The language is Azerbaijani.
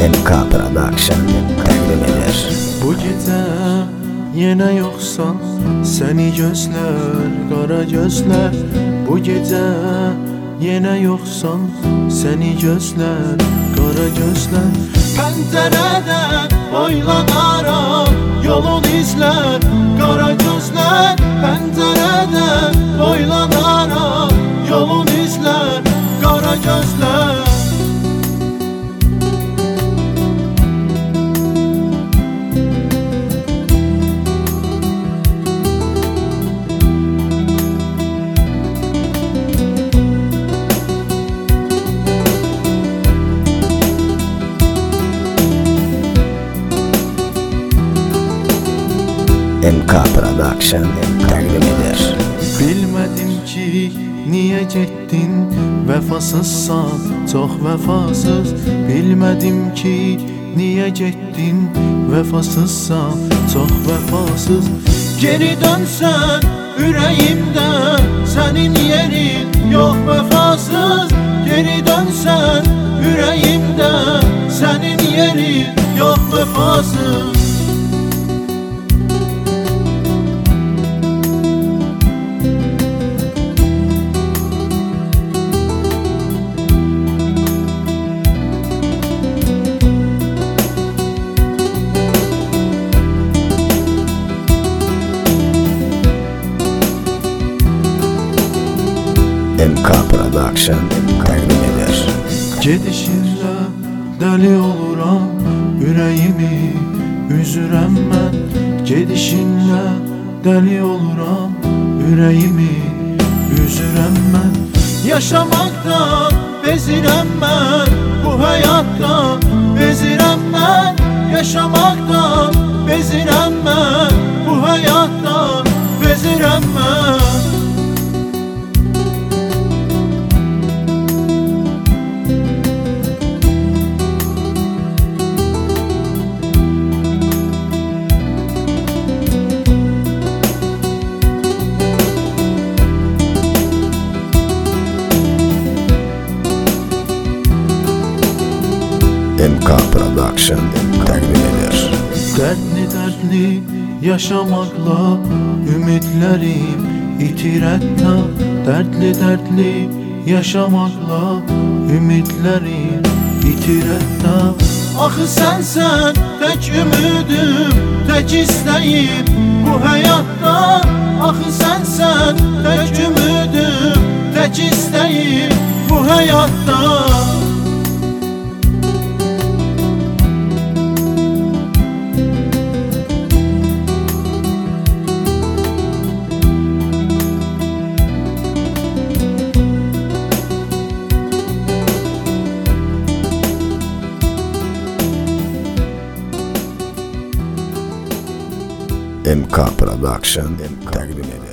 MK Production təqdim edir. Bu gecə yenə yoxsan, səni gözlər, qara gözlər. Bu gecə yenə yoxsan, səni gözlər, qara gözlər. Pəncərədən boylanaraq yolun izlər, qara gözlər. Pəncərədən boylanaraq yolun izlər, qara gözlər. MK Production təqdim edir. Bilmədim ki, niyə getdin, vəfasızsan, çox vəfasız. Bilmədim ki, niyə getdin, vəfasızsan, çox vəfasız. Geri dönsən ürəyimdə, sənin yerin yox vəfasız. Geri dönsən ürəyimdə, sənin yerin yox vəfasız. MK Production təqdim edir. Gedişinlə dəli oluram, ürəyimi üzürəm mən. Gedişinlə dəli oluram, ürəyimi üzürəm mən. Yaşamaqdan bezirəm mən, bu həyatdan bezirəm mən. Yaşamaqdan bezirəm mən, bu həyatdan bezirəm mən. MK Production təqdim edir. Dərdli yaşamaqla ümidlərim itir hətta. Dərdli yaşamaqla ümidlərim itir hətta. Axı sənsən tək ümidim, tək istəyim bu həyatda. Axı sənsən tək ümidim, tək istəyim bu həyatda. MK Production təqdim edir.